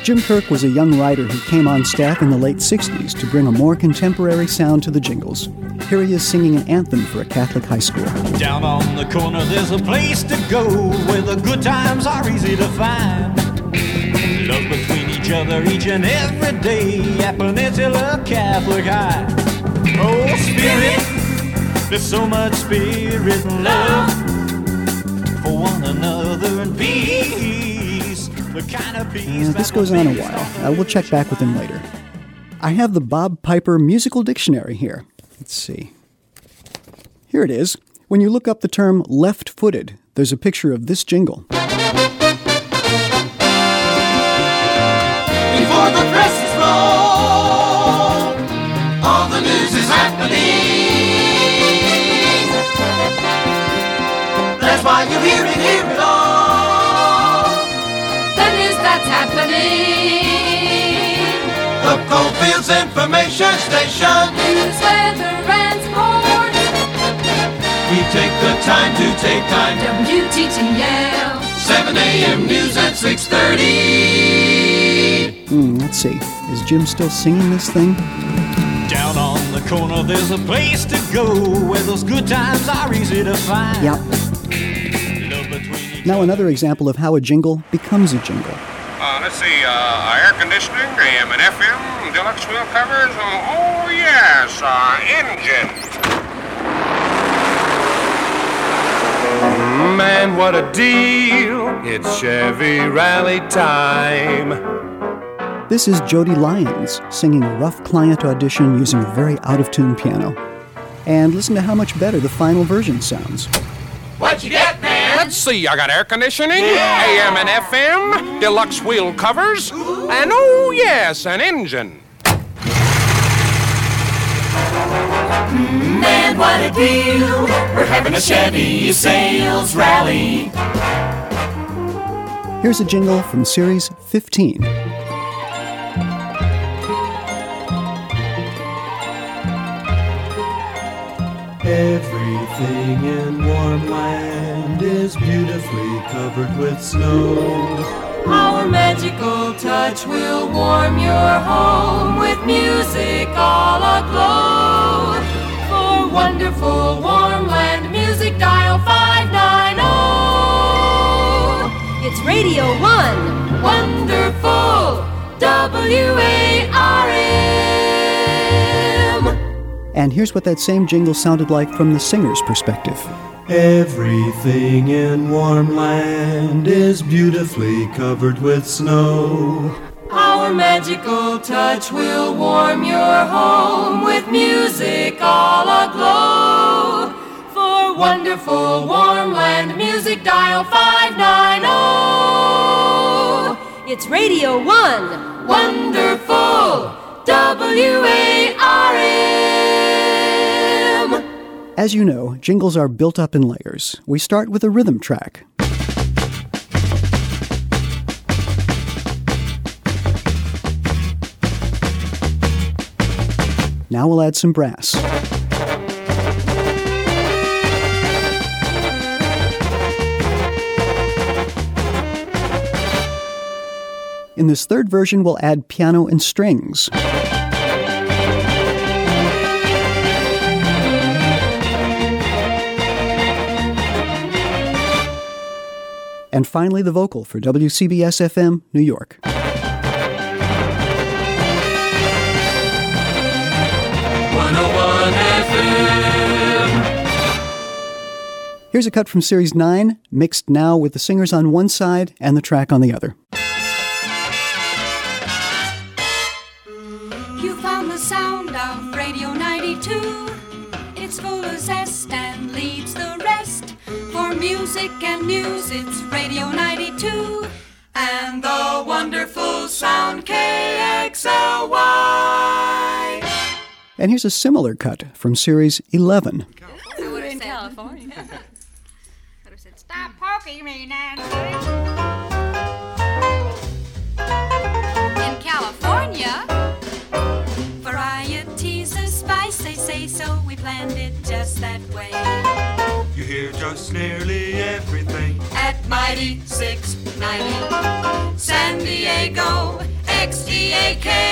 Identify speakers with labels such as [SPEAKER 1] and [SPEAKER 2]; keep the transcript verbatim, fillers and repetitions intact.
[SPEAKER 1] Jim Kirk was a young writer who came on staff in the late sixties to bring a more contemporary sound to the jingles. Here he is singing an anthem for a Catholic high school.
[SPEAKER 2] Down on the corner there's a place to go where the good times are easy to find. Love between each other each and every day at Peninsula Catholic High. Oh, Spirit, there's so much spirit and love for one another and peace. The kind of peace.
[SPEAKER 1] Uh, this goes on a while. Uh, we'll check back with him later. I have the Bob Piper Musical Dictionary here. Let's see. Here it is. When you look up the term left-footed, there's a picture of this jingle.
[SPEAKER 3] Before the presses roll, all the news is happening. That's why you hear it, hear it all.
[SPEAKER 4] The news that's happening.
[SPEAKER 3] The Coalfields Information Station.
[SPEAKER 4] News, weather, and sports.
[SPEAKER 3] We take the time to take time.
[SPEAKER 4] W T T L.
[SPEAKER 3] seven a.m. news at six thirty.
[SPEAKER 1] Hmm, let's see. Is Jim still singing this thing?
[SPEAKER 2] Down on the corner there's a place to go where those good times are easy to find.
[SPEAKER 1] Yep. Now another example of how a jingle becomes a jingle.
[SPEAKER 5] Uh, let's see, uh, air conditioning, A M and F M, deluxe wheel covers, oh, oh yes, uh, engine.
[SPEAKER 6] Man, what a deal, it's Chevy Rally time.
[SPEAKER 1] This is Jody Lyons singing a rough client audition using a very out-of-tune piano. And listen to how much better the final version sounds.
[SPEAKER 3] What'd you get, man?
[SPEAKER 5] Let's see, I got air conditioning, yeah. A M and F M, deluxe wheel covers, and oh yes, an engine.
[SPEAKER 3] Man, what a deal. We're having a Chevy sales rally.
[SPEAKER 1] Here's a jingle from Series fifteen.
[SPEAKER 7] Everything in warm land is beautifully covered with snow.
[SPEAKER 4] Our magical touch will warm your home with music all aglow. For wonderful warm land music, dial five nine zero. It's Radio one, wonderful W A R M.
[SPEAKER 1] And here's what that same jingle sounded like from the singer's perspective.
[SPEAKER 7] Everything in warm land is beautifully covered with snow.
[SPEAKER 4] Our magical touch will warm your home with music all aglow. For wonderful warm land music, dial five nine zero. It's Radio one, wonderful W A R M.
[SPEAKER 1] As you know, jingles are built up in layers. We start with a rhythm track. Now we'll add some brass. In this third version, we'll add piano and strings. And finally, the vocal for W C B S F M, New York.
[SPEAKER 3] one oh one F M.
[SPEAKER 1] Here's a cut from Series nine, mixed now with the singers on one side and the track on the other.
[SPEAKER 4] You found the sound of Radio ninety-two. It's full of zest and leads the rest. For music and news, it's Radio ninety-two. And the wonderful sound K X L Y.
[SPEAKER 1] And here's a similar cut from Series eleven.
[SPEAKER 4] We're in California. Could have said, stop poking me, Nancy. In California, varieties of spice, they say so. We planned it just that way.
[SPEAKER 7] You hear just nearly everything
[SPEAKER 4] At Mighty six ninety, San Diego, X D A K.